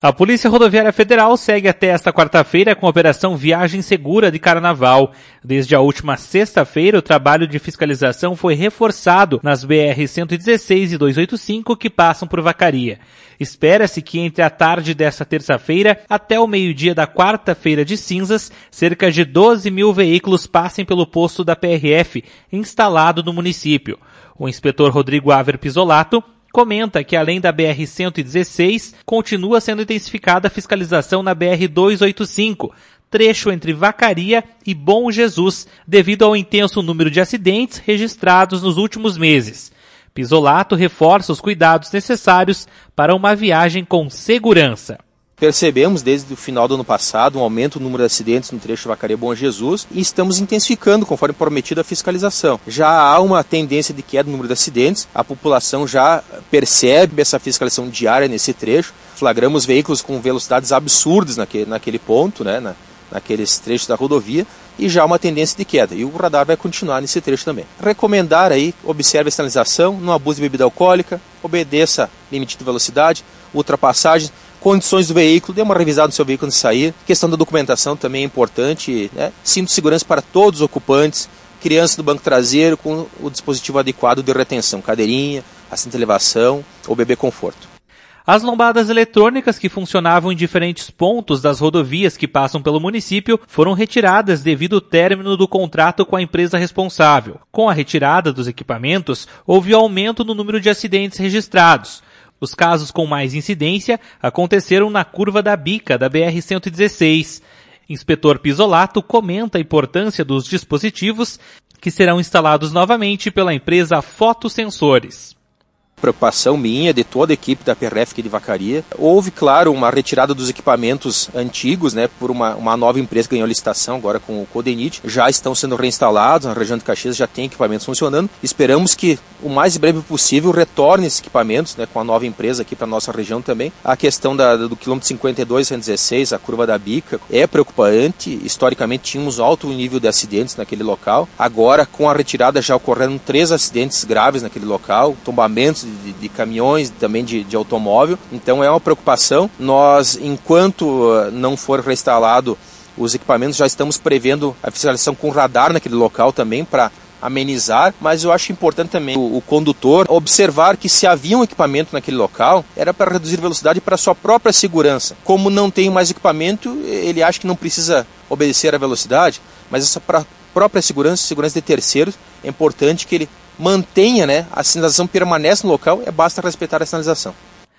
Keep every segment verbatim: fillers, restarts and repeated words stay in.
A Polícia Rodoviária Federal segue até esta quarta-feira com a Operação Viagem Segura de Carnaval. Desde a última sexta-feira, o trabalho de fiscalização foi reforçado nas B R cento e dezesseis e duzentos e oitenta e cinco que passam por Vacaria. Espera-se que entre a tarde desta terça-feira até o meio-dia da quarta-feira de cinzas, cerca de doze mil veículos passem pelo posto da P R F instalado no município. O inspetor Rodrigo Aver Pisolato comenta que além da B R cento e dezesseis, continua sendo intensificada a fiscalização na B R duzentos e oitenta e cinco, trecho entre Vacaria e Bom Jesus, devido ao intenso número de acidentes registrados nos últimos meses. Pisolato reforça os cuidados necessários para uma viagem com segurança. Percebemos desde o final do ano passado um aumento no número de acidentes no trecho Vacaria-Bom Jesus e estamos intensificando, conforme prometido, a fiscalização. Já há uma tendência de queda no número de acidentes, a população já percebe essa fiscalização diária nesse trecho. Flagramos veículos com velocidades absurdas naquele, naquele ponto, né, na, naqueles trechos da rodovia, e já há uma tendência de queda. E o radar vai continuar nesse trecho também. Recomendar aí, observe a sinalização, não abuse de bebida alcoólica, obedeça limite de velocidade, ultrapassagens, condições do veículo, dê uma revisada no seu veículo antes de sair. Questão da documentação também é importante, né? Cinto de segurança para todos os ocupantes, criança no banco traseiro com o dispositivo adequado de retenção, cadeirinha, assento de elevação ou bebê conforto. As lombadas eletrônicas que funcionavam em diferentes pontos das rodovias que passam pelo município foram retiradas devido ao término do contrato com a empresa responsável. Com a retirada dos equipamentos, houve aumento no número de acidentes registrados. Os casos com mais incidência aconteceram na curva da Bica, da B R cento e dezesseis. Inspetor Pisolato comenta a importância dos dispositivos que serão instalados novamente pela empresa Fotosensores. Preocupação minha, de toda a equipe da P R F aqui de Vacaria. Houve, claro, uma retirada dos equipamentos antigos, né, por uma, uma nova empresa que ganhou licitação agora com o Codenit. Já estão sendo reinstalados, na região de Caxias já tem equipamentos funcionando. Esperamos que o mais breve possível retorne esses equipamentos, né, com a nova empresa aqui para a nossa região também. A questão da, do quilômetro cinquenta e dois, cento e dezesseis, a curva da Bica, é preocupante. Historicamente tínhamos alto nível de acidentes naquele local. Agora, com a retirada, já ocorreram três acidentes graves naquele local, tombamentos De, de caminhões, também de, de automóvel. Então é uma preocupação. Nós, enquanto não for reinstalado os equipamentos, já estamos prevendo a fiscalização com radar naquele local também para amenizar, mas eu acho importante também o, o condutor observar que se havia um equipamento naquele local, era para reduzir velocidade para sua própria segurança. Como não tem mais equipamento, ele acha que não precisa obedecer à velocidade, mas essa pra própria segurança, segurança de terceiros, é importante que ele mantenha, né, a sinalização permanece no local, é basta respeitar a sinalização.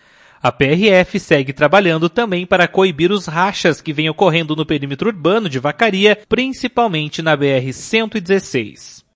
A P R F segue trabalhando também para coibir os rachas que vêm ocorrendo no perímetro urbano de Vacaria, principalmente na B R cento e dezesseis.